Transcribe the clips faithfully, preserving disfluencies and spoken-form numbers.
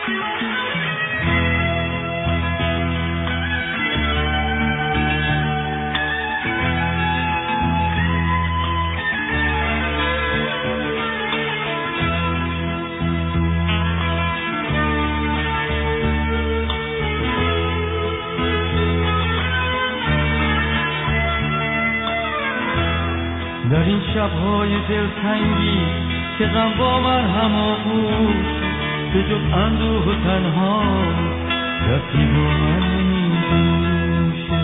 در این شب‌های دلتنگی که غم با من هماغوش، به جز اندوه و تنها کسی با من نمی‌گوشه،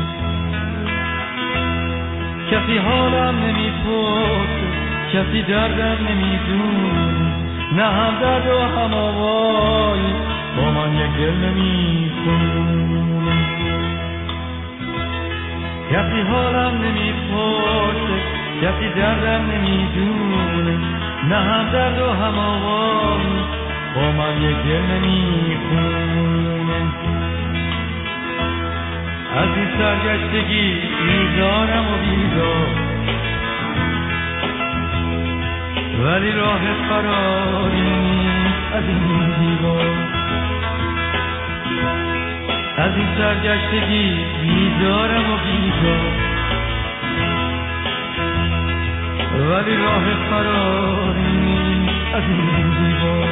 کسی حالم نمی‌پرسه، کسی دردم نمی‌دونه، نه هم درد و هم آوایی با من یک دل نمی‌خونه، کسی حالم نمی‌پرسه، کسی دردم نمیدونه، نه هم درد و هم آوایی با من یک دل نمیخونه. از این سرگشتگی بیزارم و بیزار، ولی راه فراری نیست از این دیوار. از این سرگشتگی بیزارم و بیزار، ولی راه فراری نیست از این دیوار.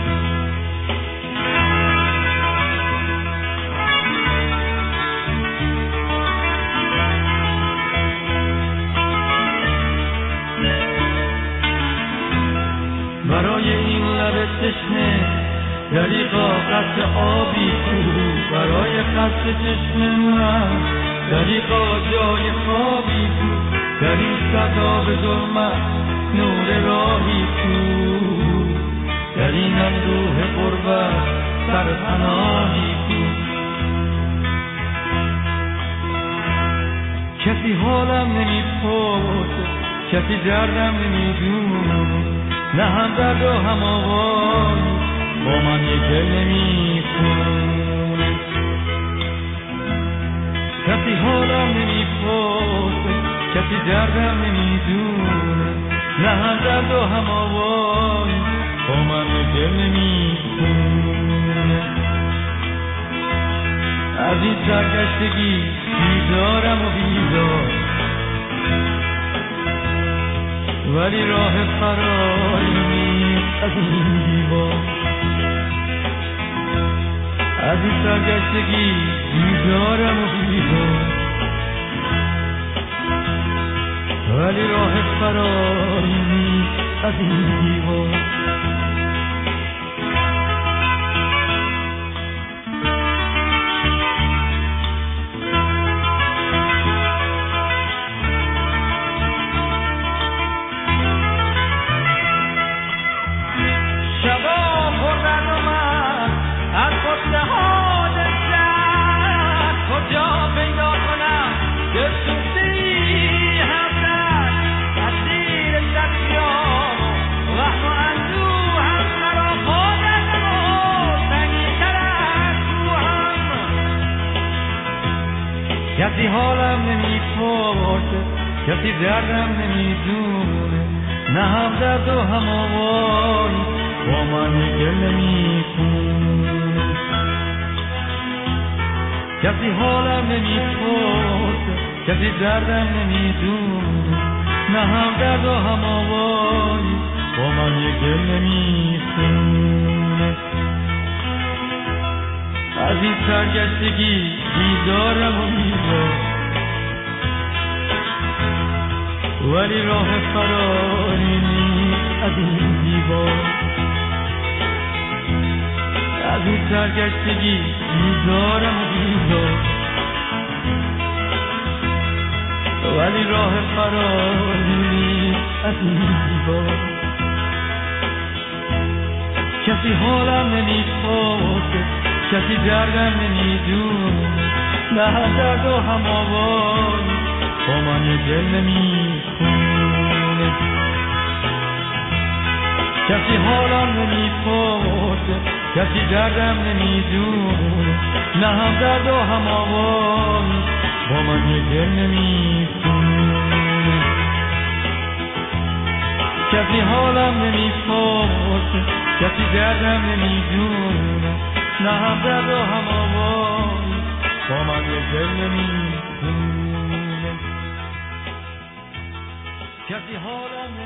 برای این لب تشنه دریغا قطع آبی کو، برای قطع چشم من دریغا جای خوابی کو، در این صدا به ظلمت نور راهی کو، در این اندوه غربت سرپناهی کو. کسی حالم نمی‌پرسه، کسی دردم نمی‌دونه، نه هم درد و هم آوایی با من یک دل نمی‌خونه، کسی حالم نمی‌پرسه، کسی دردم نمیدونه، نه هم درد و هم آوایی با من دل نمیخونه. از این سرگشتگی بیزارم و بیزار، ولی راه فراری نیست از این دیوار. از این سرگشتگی بیزارم و بیزار، ولی راه فراری نیست از این دیوار. شبا بردن و من از خودنهاد شهر، کجا پیدا کنم دلسوزی همدر، تدبیر شبیان و وهم و اندوه هم مرا خودم و سنگین‌تر از روحم. کسی حالم نمی‌پرسه، کسی دردم نمیدونه، نه هم درد و هم آوایی با من یک دل نمیخونه، کسی حالم نمیپرسه، کسی دردم نمیدونه، نه هم درد و هم آوایی با من یک دل نمیخونه. از این سرگشتگی بیزارم و بیزار، ولی راه فراری نیست از این دیوار. از این سرگشتگی بیزارم و بیزار، ولی راه فراری نیست از این دیوار. کسی حالم نمی‌پرسه، کسی دردم نمیدونه، نه هم درد و هم آوایی با من یک دل نمیخونه، کسی حالم نمیپرسه، کسی دردم نمیدونه، نه هم درد و هم آوایی با من یک دل نمیخونه، کسی حالم نمیپرسه، کسی دردم نمیدونه، نه هم درد و هم آواز با من یه دل نمیخونه کسی حالم